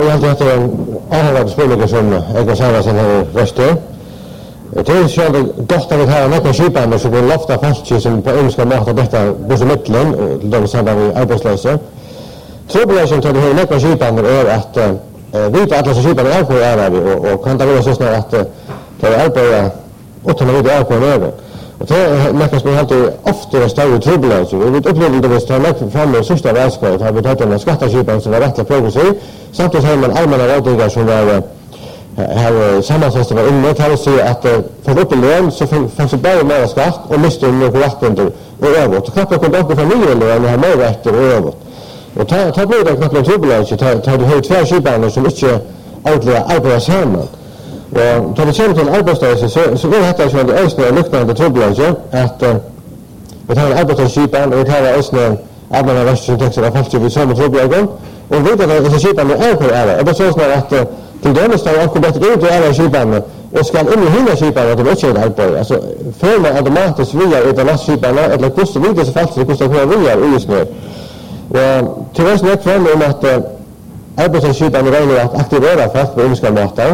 Jag hade haft en avhållande spelare som Edgar Sarvasen har röstat. Det är så gott att vi har några skipar som vill lofta fast som på engelska matar detta på mitten och de samband med arbetslösa. Trobolagen tar det här några skipar är att vita alla skipar är på är och kan det vara så snart att det är arbeta utan att det är på över. Och det märks man alltid ofta större trobolagen. Vi upplever det visst har fram med sista världskriget har vi tagit en skatteskipan som var rätt progressiv. Samtidigt har man allmänna rådgivare som var här sammansättning var inne kan se att för upp i lön så fanns det bara mer skatt och miste några rättigheter och övrigt. Och knappt kom upp i familjelön har mer rätter och övrigt. Och ta blir det knappt en trobolagen tar det högt två skipar som inte ordentligt arbetar samman. Och tar det kommer till arbetslösa så är det här som det östliga luktande trobolagen att vi tar en arbetslösskipan och vi tar östliga allmänna röstsyntexter av falsk vid samma trobolagen och vidare att dessa skipan är på ära. Och det så snart att till dömes tar jag bättre ut i alla skipan och ska in i hela skipan att det inte är arbete. Alltså för man automatiskt via ett lastskipan eller kostar vidare så falskt det kostar kvar via just nu. Och till oss när fram om att arbetslösskipan är regler att aktivera fast på olika måter.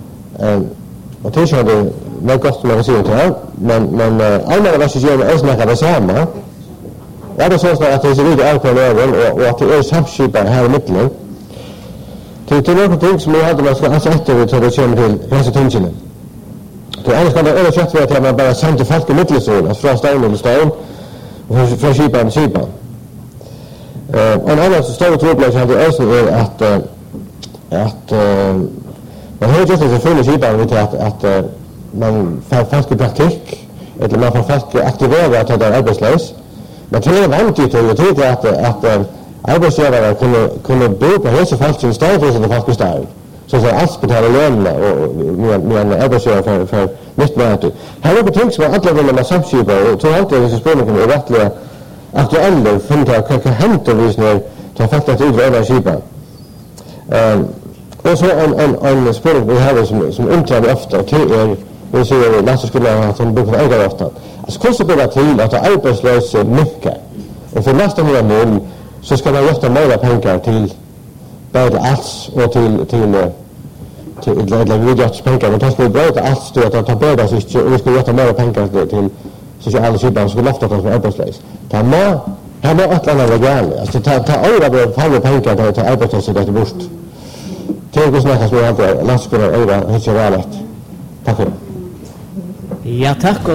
Och det är det mer gott man kan se till här. Men allmänna röstsystemet är snarare det samma. Ja, det är så att det är så vidare på över och att det är samskipar här i mitten. Till några ting som jag hade man ska efter vi tar det kommer till hälsotingen. Det annars kan det översätta för att man bara samt folk i mittelzonen, alltså från stan till stan och från skipan till skipan. En annan stor trobolagen hade också är att man har just det fulla skipan vid att man får fast i praktik eller man får fast aktivera att det är arbetslös. Men till en annan tid jag tycker att arbetsgivare kunde bo på hälsofalsk sin stad för sin fast stad. Så allt betalar lönerna och med en arbetsgivare för mitt möte. Här är det ting som alla vill med samskipare och tror alltid att spårningen är verkligen aktuella för att kan hämta visningar till att faktiskt utreda skipan. Och så en spårning vi har som inträder ofta till vi ser lastskolan att hon brukar äga ofta. Alltså kostar det till att arbetslösa mycket. Och för nästa mål så ska man göra mer pengar till både alls och till vidjärtspengar. Men det ska vi både alls till att ta båda så vi ska göra mer pengar till sociala skipar som skulle ofta ta för arbetslös. Här må ett eller annat regale. Alltså ta öra på pengar till arbetslösa där till bort. Det är snacka som jag alltid lastskolan öra helt så väl. Tack för det. Ja, tack.